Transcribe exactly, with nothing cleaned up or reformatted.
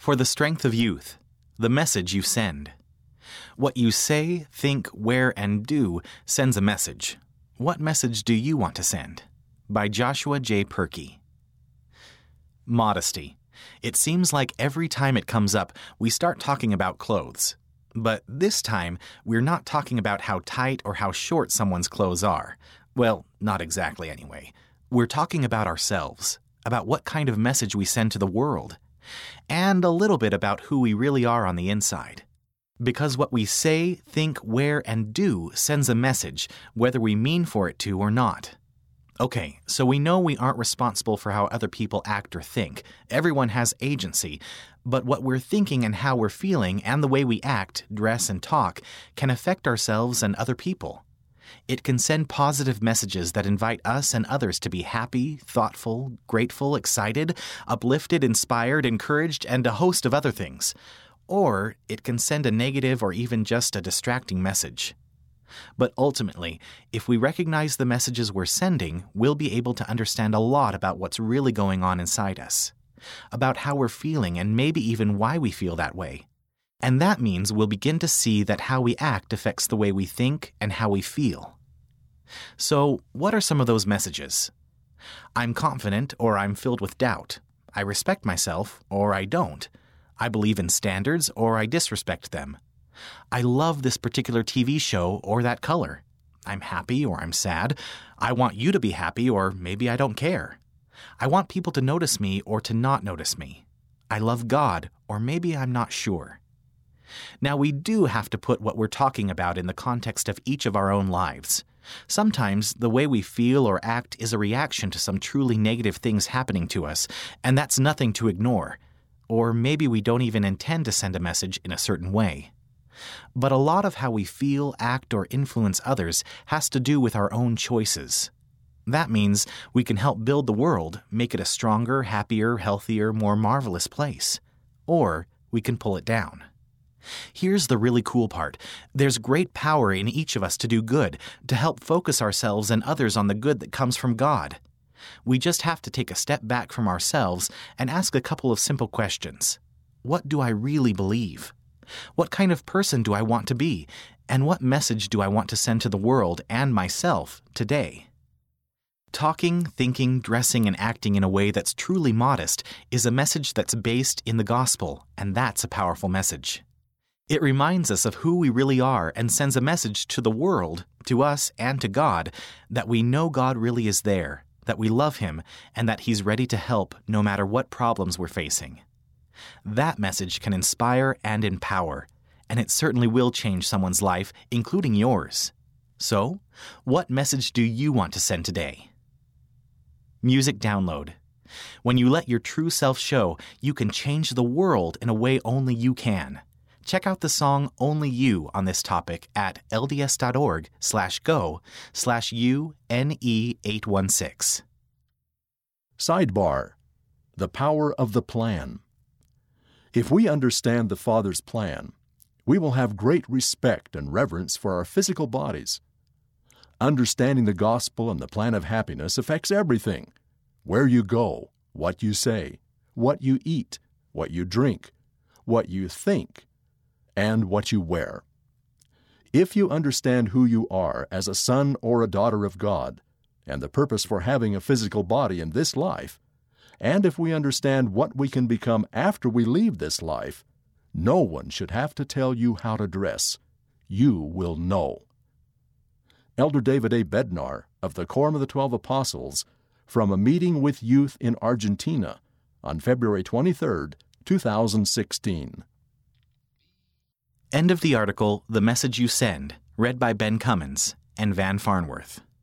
For the strength of youth, the message you send. What you say, think, wear, and do sends a message. What message do you want to send? By Joshua J. Perky. Modesty. It seems like every time it comes up, we start talking about clothes. But this time, we're not talking about how tight or how short someone's clothes are. Well, not exactly anyway. We're talking about ourselves, about what kind of message we send to the world, and a little bit about who we really are on the inside. Because what we say, think, wear, and do sends a message, whether we mean for it to or not. Okay, so we know we aren't responsible for how other people act or think. Everyone has agency. But what we're thinking and how we're feeling and the way we act, dress, and talk can affect ourselves and other people. It can send positive messages that invite us and others to be happy, thoughtful, grateful, excited, uplifted, inspired, encouraged, and a host of other things. Or it can send a negative or even just a distracting message. But ultimately, if we recognize the messages we're sending, we'll be able to understand a lot about what's really going on inside us, about how we're feeling and maybe even why we feel that way. And that means we'll begin to see that how we act affects the way we think and how we feel. So, what are some of those messages? I'm confident or I'm filled with doubt. I respect myself or I don't. I believe in standards or I disrespect them. I love this particular T V show or that color. I'm happy or I'm sad. I want you to be happy or maybe I don't care. I want people to notice me or to not notice me. I love God or maybe I'm not sure. Now, we do have to put what we're talking about in the context of each of our own lives. Sometimes the way we feel or act is a reaction to some truly negative things happening to us, and that's nothing to ignore. Or maybe we don't even intend to send a message in a certain way. But a lot of how we feel, act, or influence others has to do with our own choices. That means we can help build the world, make it a stronger, happier, healthier, more marvelous place. Or we can pull it down. Here's the really cool part. There's great power in each of us to do good, to help focus ourselves and others on the good that comes from God. We just have to take a step back from ourselves and ask a couple of simple questions. What do I really believe? What kind of person do I want to be? And what message do I want to send to the world and myself today? Talking, thinking, dressing, and acting in a way that's truly modest is a message that's based in the gospel, and that's a powerful message. It reminds us of who we really are and sends a message to the world, to us, and to God, that we know God really is there, that we love Him, and that He's ready to help no matter what problems we're facing. That message can inspire and empower, and it certainly will change someone's life, including yours. So, what message do you want to send today? Music download. When you let your true self show, you can change the world in a way only you can. Check out the song Only You on this topic at lds.org slash go slash U-N-E eight one six. Sidebar: The power of the plan. If we understand the Father's plan, we will have great respect and reverence for our physical bodies. Understanding the gospel and the plan of happiness affects everything: where you go, what you say, what you eat, what you drink, what you think, and what you wear. If you understand who you are as a son or a daughter of God, and the purpose for having a physical body in this life, and if we understand what we can become after we leave this life, no one should have to tell you how to dress. You will know. Elder David A. Bednar of the Quorum of the Twelve Apostles, from a meeting with youth in Argentina on February twenty-third, two thousand sixteen. End of the article, The Message You Send, read by Ben Cummins and Van Farnworth.